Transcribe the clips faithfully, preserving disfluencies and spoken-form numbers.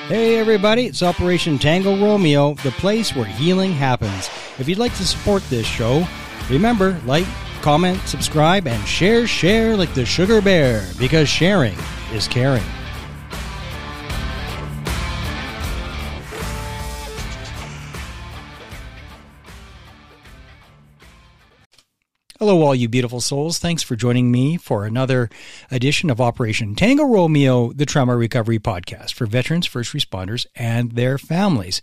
Hey everybody, it's Operation Tango Romeo, the place where healing happens. If you'd like to support this show, remember, like, comment, subscribe, and share, share like the sugar bear, because sharing is caring. Hello, all you beautiful souls. Thanks for joining me for another edition of Operation Tango Romeo, the Trauma Recovery Podcast for veterans, first responders, and their families.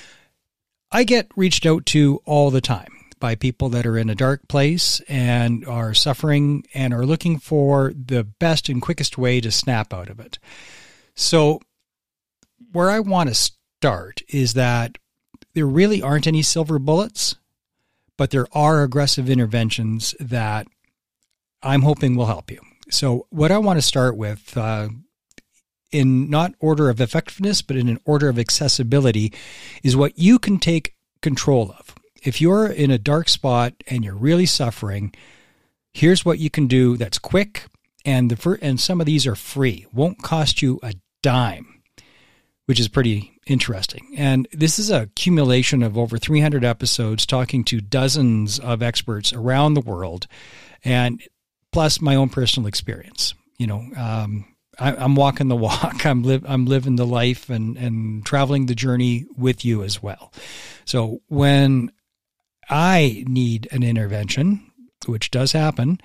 I get reached out to all the time by people that are in a dark place and are suffering and are looking for the best and quickest way to snap out of it. So where I want to start is that there really aren't any silver bullets, but there are aggressive interventions that I'm hoping will help you. So what I want to start with, uh, in not order of effectiveness, but in an order of accessibility, is what you can take control of. If you're in a dark spot and you're really suffering, here's what you can do that's quick, and the fir- and some of these are free. Won't cost you a dime, which is pretty interesting. And this is a accumulation of over three hundred episodes talking to dozens of experts around the world, and plus my own personal experience. You know, um, I, I'm walking the walk. I'm live. I'm living the life and and traveling the journey with you as well. So when I need an intervention, which does happen,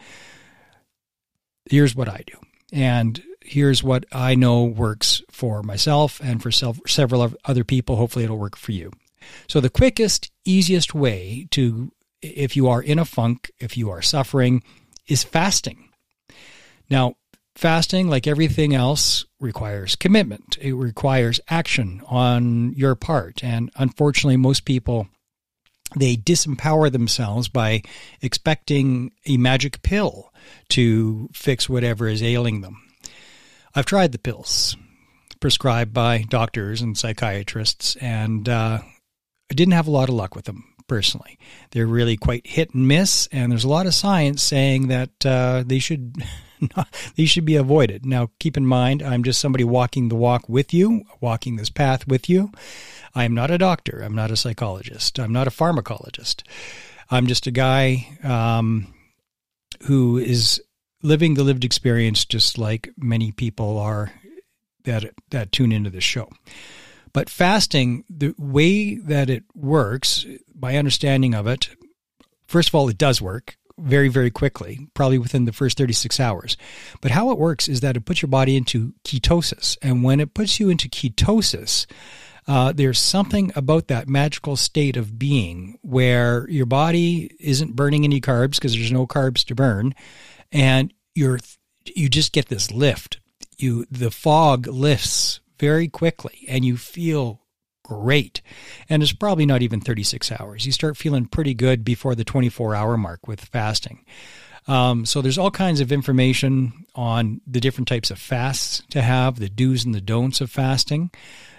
here's what I do. And here's what I know works for myself and for self, several other people. Hopefully it'll work for you. So the quickest, easiest way to, if you are in a funk, if you are suffering, is fasting. Now, fasting, like everything else, requires commitment. It requires action on your part. And unfortunately, most people, they disempower themselves by expecting a magic pill to fix whatever is ailing them. I've tried the pills prescribed by doctors and psychiatrists, and uh, I didn't have a lot of luck with them personally. They're really quite hit and miss, and there's a lot of science saying that uh, they should not, they should be avoided. Now, keep in mind, I'm just somebody walking the walk with you, walking this path with you. I'm not a doctor. I'm not a psychologist. I'm not a pharmacologist. I'm just a guy um, who is living the lived experience just like many people are that that tune into this show. But fasting, the way that it works, my understanding of it, first of all, it does work very, very quickly, probably within the first thirty-six hours. But how it works is that it puts your body into ketosis. And when it puts you into ketosis, Uh, there's something about that magical state of being where your body isn't burning any carbs because there's no carbs to burn, and you're you just get this lift. You the fog lifts very quickly, and you feel great. And it's probably not even thirty-six hours. You start feeling pretty good before the twenty-four hour mark with fasting. Um, so there's all kinds of information on the different types of fasts to have, the do's and the don'ts of fasting.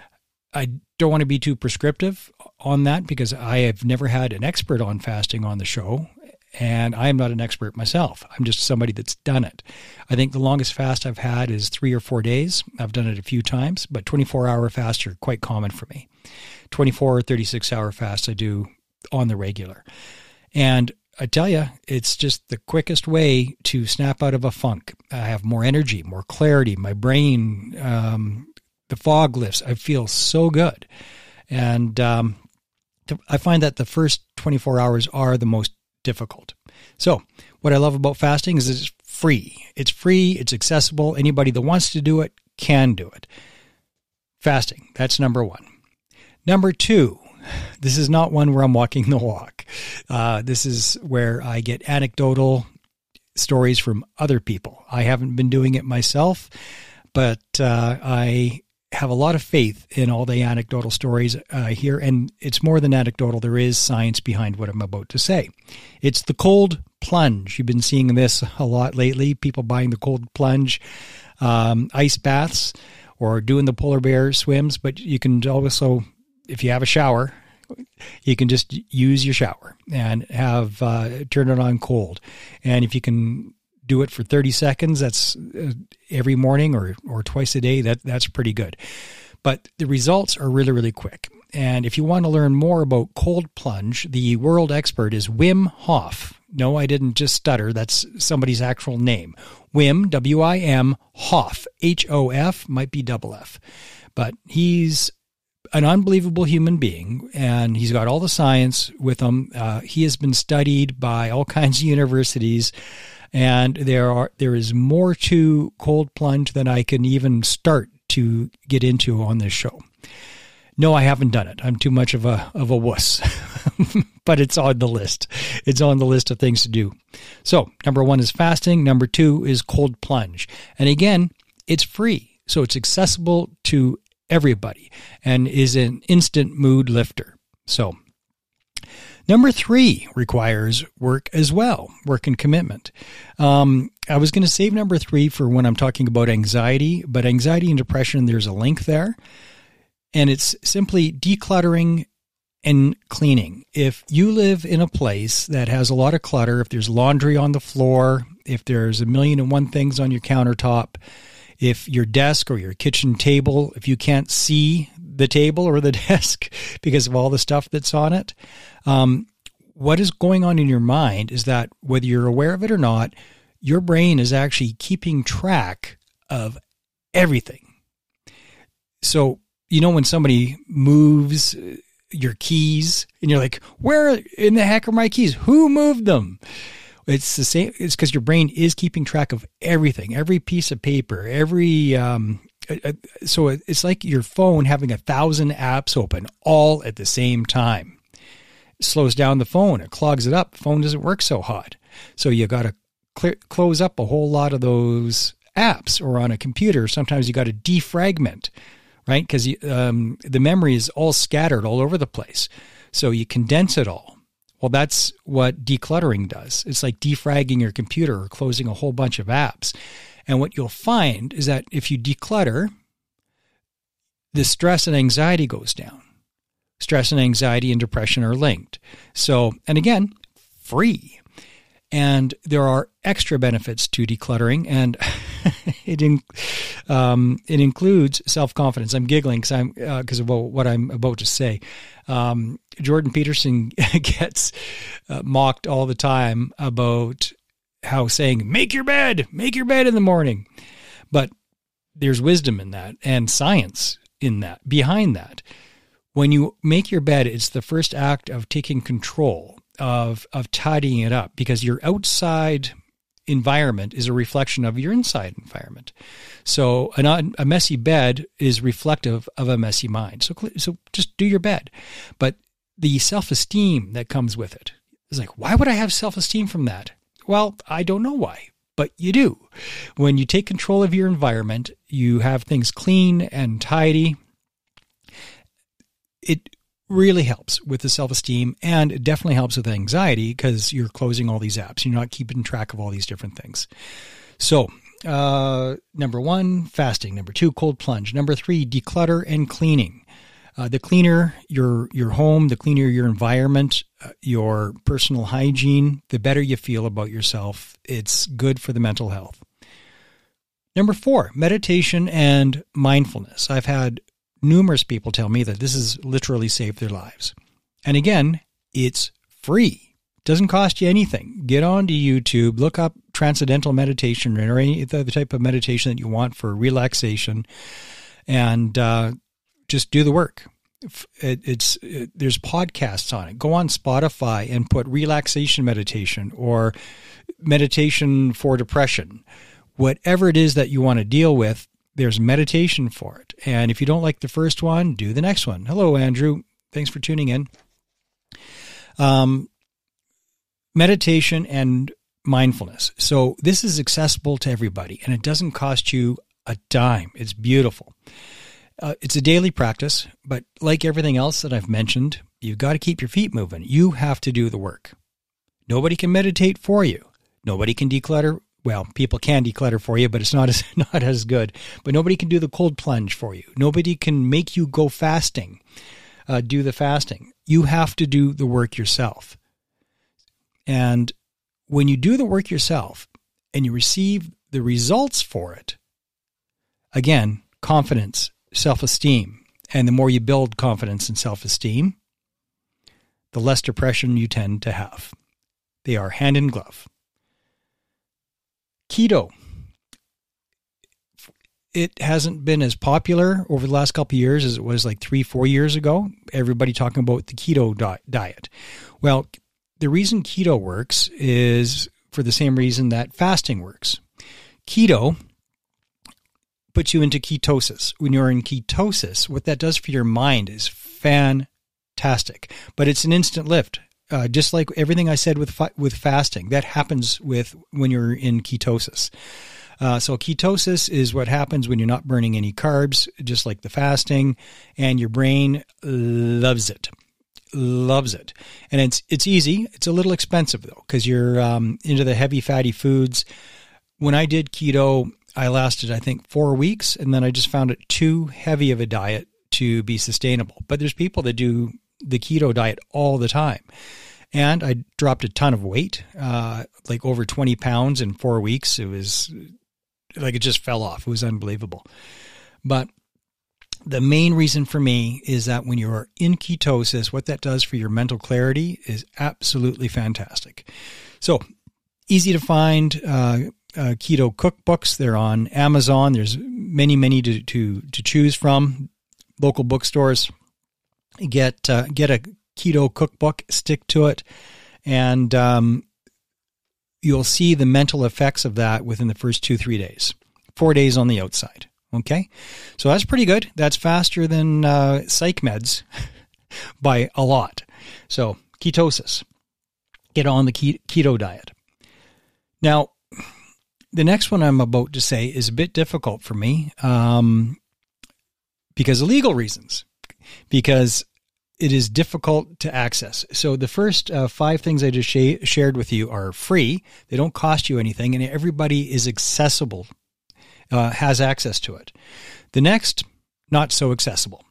I don't want to be too prescriptive on that because I have never had an expert on fasting on the show, and I am not an expert myself. I'm just somebody that's done it. I think the longest fast I've had is three or four days. I've done it a few times, but twenty-four hour fasts are quite common for me. twenty-four or thirty-six hour fasts I do on the regular. And I tell you, it's just the quickest way to snap out of a funk. I have more energy, more clarity. My brain, um, the fog lifts. I feel so good. And um, I find that the first twenty-four hours are the most difficult. So what I love about fasting is it's free. It's free. It's accessible. Anybody that wants to do it can do it. Fasting. That's number one. Number two, this is not one where I'm walking the walk. Uh, this is where I get anecdotal stories from other people. I haven't been doing it myself, but uh, I have a lot of faith in all the anecdotal stories uh, here, and it's more than anecdotal. There is science behind what I'm about to say. It's the cold plunge. You've been seeing this a lot lately, people buying the cold plunge, um, ice baths, or doing the polar bear swims, but you can also, if you have a shower, you can just use your shower and have uh, turn it on cold. And if you can do it for thirty seconds, that's uh, every morning or, or twice a day, that that's pretty good. but the results are really, really quick. And if you want to learn more about cold plunge, the world expert is Wim Hof. No, I didn't just stutter. That's somebody's actual name. Wim, W I M, Hof, H O F, might be double F. But he's an unbelievable human being, and he's got all the science with him. Uh, he has been studied by all kinds of universities, and there are there is more to cold plunge than I can even start to get into on this show. No, I haven't done it. I'm too much of a of a wuss, but it's on the list. It's on the list of things to do. So number one is fasting. Number two is cold plunge. And again, it's free. So it's accessible to everybody and is an instant mood lifter. So number three requires work as well, work and commitment. Um, I was going to save number three for when I'm talking about anxiety, but anxiety and depression, there's a link there. And it's simply decluttering and cleaning. If you live in a place that has a lot of clutter, if there's laundry on the floor, if there's a million and one things on your countertop, if your desk or your kitchen table, if you can't see the table or the desk because of all the stuff that's on it, um, what is going on in your mind is that whether you're aware of it or not, your brain is actually keeping track of everything. So, you know, when somebody moves your keys and you're like, where in the heck are my keys? Who moved them? It's the same. It's because your brain is keeping track of everything, every piece of paper, every, um, so it's like your phone having a thousand apps open all at the same time. It slows down the phone. It clogs it up. The phone doesn't work so hot. So you got to clear, close up a whole lot of those apps, or on a computer. Sometimes you got to defragment, right? Because um, the memory is all scattered all over the place. So you condense it all. Well, that's what decluttering does. It's like defragging your computer or closing a whole bunch of apps. And what you'll find is that if you declutter, the stress and anxiety goes down. Stress and anxiety and depression are linked. So, and again, free. And there are extra benefits to decluttering, and it in, um, it includes self-confidence. I'm giggling because I'm because uh, of what I'm about to say. Um, Jordan Peterson gets uh, mocked all the time about how saying "make your bed, make your bed in the morning," but there's wisdom in that and science in that behind that. When you make your bed, it's the first act of taking control. Of, of tidying it up, because your outside environment is a reflection of your inside environment. So an, a messy bed is reflective of a messy mind. So, so just do your bed. But the self-esteem that comes with it is like, why would I have self-esteem from that? Well, I don't know why, but you do. When you take control of your environment, you have things clean and tidy. It really helps with the self-esteem, and it definitely helps with anxiety because you're closing all these apps. You're not keeping track of all these different things. So, uh, number one, fasting. Number two, cold plunge. Number three, declutter and cleaning. Uh, the cleaner your your home, the cleaner your environment, uh, your personal hygiene, the better you feel about yourself. It's good for the mental health. Number four, meditation and mindfulness. I've had numerous people tell me that this has literally saved their lives. And again, it's free. It doesn't cost you anything. Get onto YouTube, look up transcendental meditation or any other type of meditation that you want for relaxation, and uh, just do the work. It, it's it, there's podcasts on it. Go on Spotify and put relaxation meditation or meditation for depression. Whatever it is that you want to deal with, there's meditation for it. And if you don't like the first one, do the next one. Hello, Andrew. Thanks for tuning in. Um, meditation and mindfulness. So this is accessible to everybody, and it doesn't cost you a dime. It's beautiful. Uh, it's a daily practice, but like everything else that I've mentioned, you've got to keep your feet moving. You have to do the work. Nobody can meditate for you. Nobody can declutter. Well, people can declutter for you, but it's not as not as good. But nobody can do the cold plunge for you. Nobody can make you go fasting, uh, do the fasting. You have to do the work yourself. And when you do the work yourself and you receive the results for it, again, confidence self-esteem. And the more you build confidence and self-esteem, the less depression you tend to have. They are hand in glove. Keto. It hasn't been as popular over the last couple of years as it was like three, four years ago. Everybody talking about the keto di- diet. Well, the reason keto works is for the same reason that fasting works. Keto puts you into ketosis. When you're in ketosis, what that does for your mind is fantastic. But it's an instant lift. Uh, just like everything I said with fa- with fasting, that happens with when you're in ketosis. Uh, so ketosis is what happens when you're not burning any carbs, just like the fasting, and your brain loves it, loves it. And it's it's easy. It's a little expensive though, because you're um, into the heavy fatty foods. When I did keto, I lasted, I think, four weeks, and then I just found it too heavy of a diet to be sustainable. But there's people that do the keto diet all the time. And I dropped a ton of weight, uh, like over twenty pounds in four weeks. It was like it just fell off. It was unbelievable. But the main reason for me is that when you're in ketosis, what that does for your mental clarity is absolutely fantastic. So easy to find uh, uh, keto cookbooks. They're on Amazon. There's many, many to, to, to choose from. Local bookstores. Get, uh, get a keto cookbook, stick to it, and um, you'll see the mental effects of that within the first two, three days. Four days on the outside. Okay? So that's pretty good. That's faster than uh, psych meds by a lot. So ketosis. Get on the keto diet. Now, the next one I'm about to say is a bit difficult for me um, because of legal reasons. Because it is difficult to access. So the first uh, five things I just sh- shared with you are free. They don't cost you anything, and everybody is accessible, uh, has access to it. The next, not so accessible.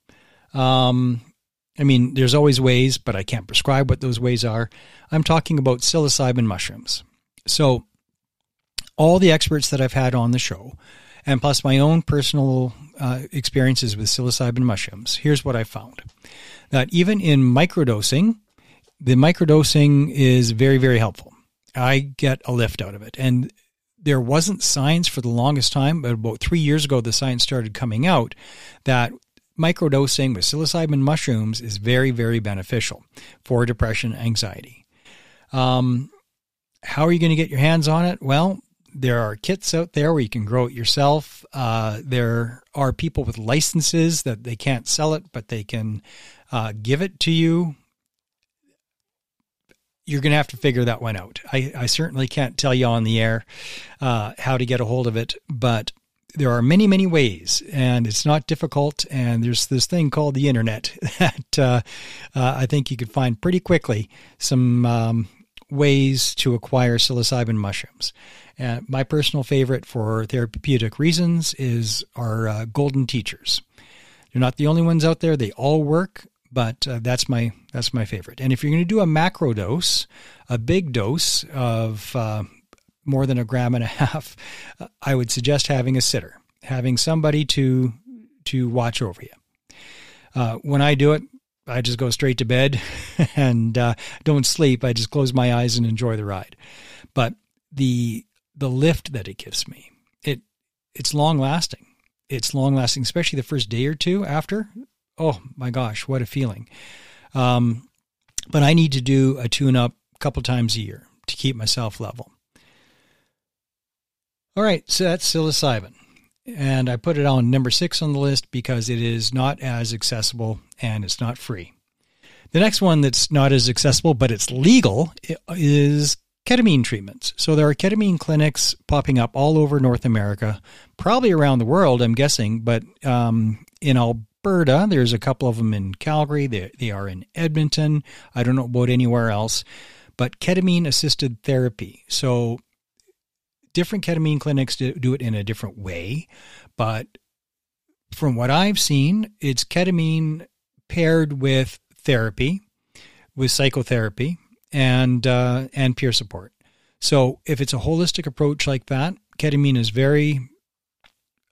Um, I mean, there's always ways, but I can't prescribe what those ways are. I'm talking about psilocybin mushrooms. So all the experts that I've had on the show, and plus my own personal uh, experiences with psilocybin mushrooms, here's what I found. That even in microdosing, the microdosing is very, very helpful. I get a lift out of it. And there wasn't science for the longest time, but about three years ago, the science started coming out that microdosing with psilocybin mushrooms is very, very beneficial for depression, anxiety. Um, how are you going to get your hands on it? Well, there are kits out there where you can grow it yourself. Uh, there are people with licenses that they can't sell it, but they can uh, give it to you. You're going to have to figure that one out. I, I certainly can't tell you on the air uh, how to get a hold of it, but there are many, many ways, and it's not difficult. And there's this thing called the internet that uh, uh, I think you could find pretty quickly some um, ways to acquire psilocybin mushrooms. Uh, my personal favorite for therapeutic reasons is our uh, golden teachers. They're not the only ones out there. They all work, but uh, that's my that's my favorite. And if you're going to do a macro dose, a big dose of uh, more than a gram and a half, uh, I would suggest having a sitter, having somebody to to watch over you. Uh, when I do it, I just go straight to bed and uh, don't sleep. I just close my eyes and enjoy the ride. But the the lift that it gives me, it it's long lasting. It's long lasting, especially the first day or two after. Oh my gosh, what a feeling. Um, but I need to do a tune-up a couple times a year to keep myself level. All right, so that's psilocybin. And I put it on number six on the list because it is not as accessible and it's not free. The next one that's not as accessible, but it's legal, is ketamine treatments. So there are ketamine clinics popping up all over North America, probably around the world, I'm guessing, but um, in Alberta, there's a couple of them in Calgary. They, they are in Edmonton. I don't know about anywhere else, but ketamine-assisted therapy. So different ketamine clinics do it in a different way, but from what I've seen, it's ketamine paired with therapy, with psychotherapy, and uh, and peer support. So if it's a holistic approach like that, ketamine is very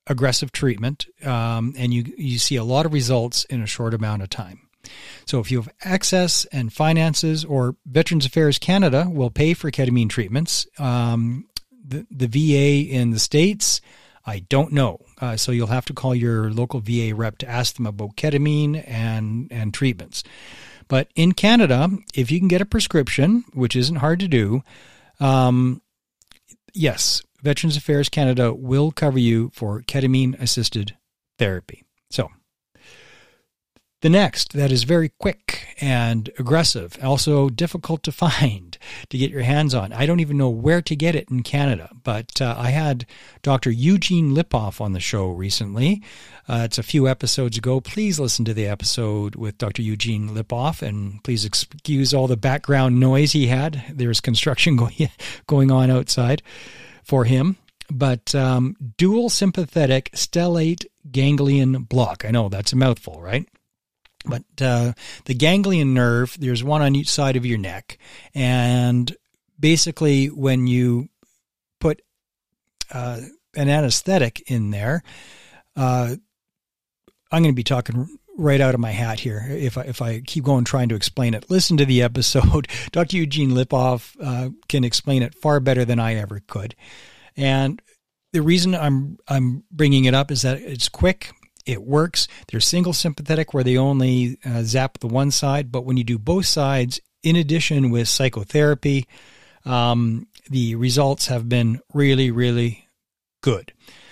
aggressive treatment, um, and you, you see a lot of results in a short amount of time. So if you have access and finances, or Veterans Affairs Canada will pay for ketamine treatments. Um, the, the V A in the States, I don't know. Uh, so you'll have to call your local V A rep to ask them about ketamine and, and treatments. But in Canada, if you can get a prescription, which isn't hard to do, um, yes, Veterans Affairs Canada will cover you for ketamine-assisted therapy. So the next that is very quick and aggressive, also difficult to find, to get your hands on. I don't even know where to get it in Canada, but uh, I had Doctor Eugene Lipoff on the show recently. Uh, it's a few episodes ago. Please listen to the episode with Doctor Eugene Lipoff, and please excuse all the background noise he had. There's construction going, going on outside for him. But um, dual sympathetic stellate ganglion block. I know that's a mouthful, right? But uh, the ganglion nerve, there's one on each side of your neck. And basically when you put uh, an anesthetic in there, uh, I'm going to be talking right out of my hat here if I, if I keep going trying to explain it. Listen to the episode. Doctor Eugene Lipoff uh, can explain it far better than I ever could. And the reason I'm I'm bringing it up is that it's quick. It works. They're single sympathetic where they only uh, zap the one side, but when you do both sides, in addition with psychotherapy, um, the results have been really, really good.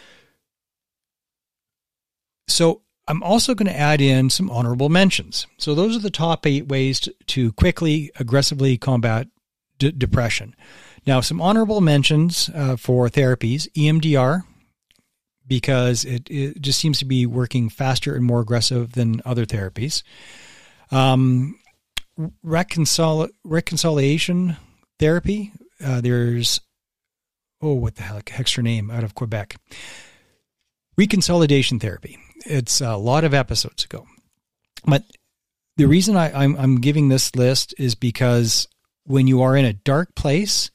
So I'm also going to add in some honorable mentions. So those are the top eight ways to, to quickly, aggressively combat d- depression. Now, some honorable mentions uh, for therapies, E M D R, because it, it just seems to be working faster and more aggressive than other therapies. Um, reconcil- reconciliation therapy, uh, there's, oh, what the heck, heck's her name, out of Quebec. Reconsolidation therapy. It's a lot of episodes ago. But the reason I, I'm, I'm giving this list is because when you are in a dark place,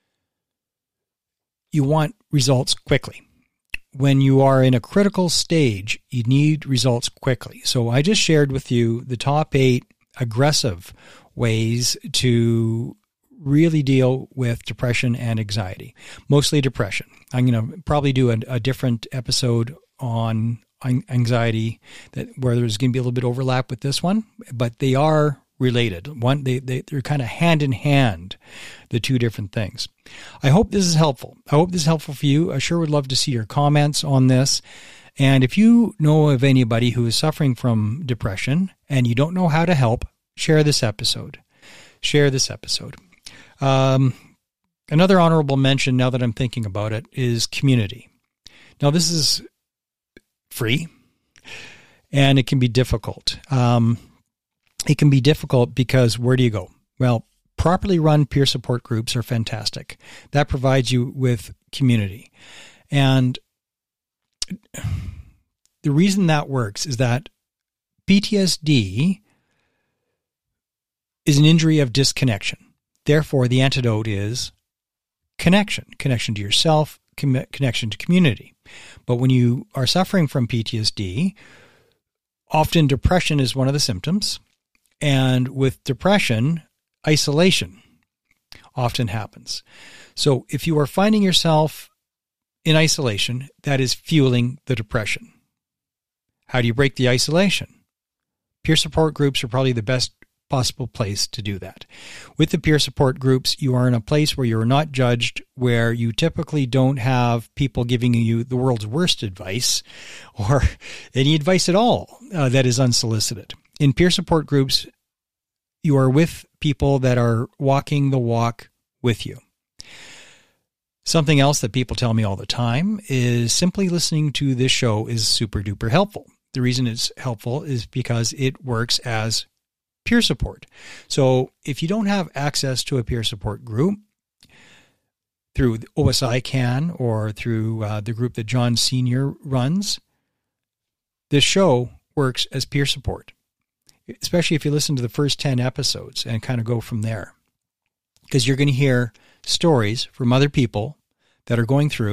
you want results quickly. When you are in a critical stage, you need results quickly. So I just shared with you the top eight aggressive ways to really deal with depression and anxiety, mostly depression. I'm going to probably do a, a different episode on anxiety that where there's going to be a little bit of overlap with this one, but they are related. One, they, they, they're kind of hand in hand, the two different things. I hope this is helpful. I hope this is helpful for you. I sure would love to see your comments on this. And if you know of anybody who is suffering from depression and you don't know how to help, share this episode. Share this episode. Um, another honorable mention, now that I'm thinking about it, is community. Now, this is free, and it can be difficult. Um, it can be difficult because where do you go? Well, properly run peer support groups are fantastic. That provides you with community. And the reason that works is that P T S D is an injury of disconnection. Therefore, the antidote is connection, connection to yourself, connection to community. But when you are suffering from P T S D, often depression is one of the symptoms. And with depression, isolation often happens. So if you are finding yourself in isolation, that is fueling the depression. How do you break the isolation? Peer support groups are probably the best possible place to do that. With the peer support groups, you are in a place where you're not judged, where you typically don't have people giving you the world's worst advice or any advice at all uh, that is unsolicited. In peer support groups, you are with people that are walking the walk with you. Something else that people tell me all the time is simply listening to this show is super duper helpful. The reason it's helpful is because it works as peer support. So if you don't have access to a peer support group through O S I CAN or through uh, the group that John Senior runs, this show works as peer support, especially if you listen to the first ten episodes and kind of go from there. Because you're going to hear stories from other people that are going through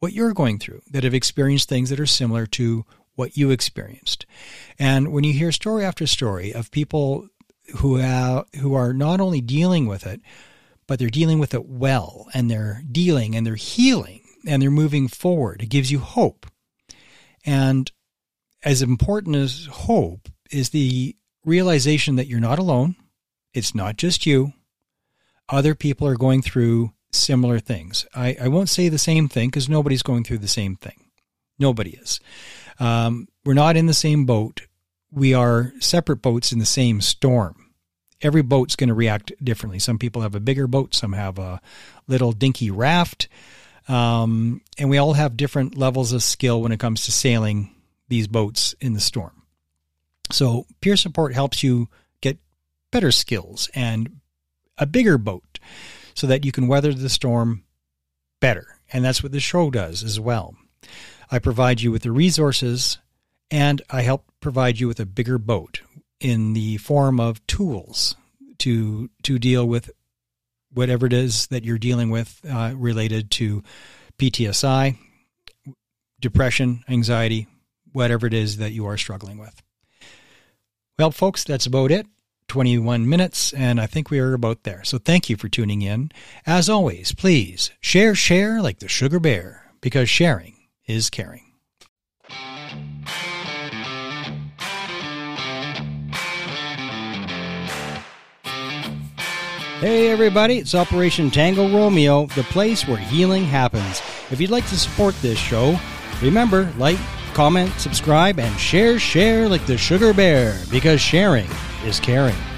what you're going through, that have experienced things that are similar to what you experienced. And when you hear story after story of people who have, who are not only dealing with it, but they're dealing with it well, and they're dealing and they're healing and they're moving forward, it gives you hope. And as important as hope is the realization that you're not alone. It's not just you. Other people are going through similar things. I, I won't say the same thing because nobody's going through the same thing. Nobody is. Um, we're not in the same boat. We are separate boats in the same storm. Every boat's going to react differently. Some people have a bigger boat. Some have a little dinky raft. Um, and we all have different levels of skill when it comes to sailing these boats in the storm. So peer support helps you get better skills and a bigger boat so that you can weather the storm better. And that's what the show does as well. I provide you with the resources, and I help provide you with a bigger boat in the form of tools to to deal with whatever it is that you're dealing with uh, related to P T S I, depression, anxiety, whatever it is that you are struggling with. Well, folks, that's about it. twenty-one minutes, and I think we are about there. So thank you for tuning in. As always, please share, share like the sugar bear, because sharing is caring. Hey everybody, it's Operation Tango Romeo, the place where healing happens. If you'd like to support this show, remember, like, comment, subscribe, and share, share like the sugar bear, because sharing is caring.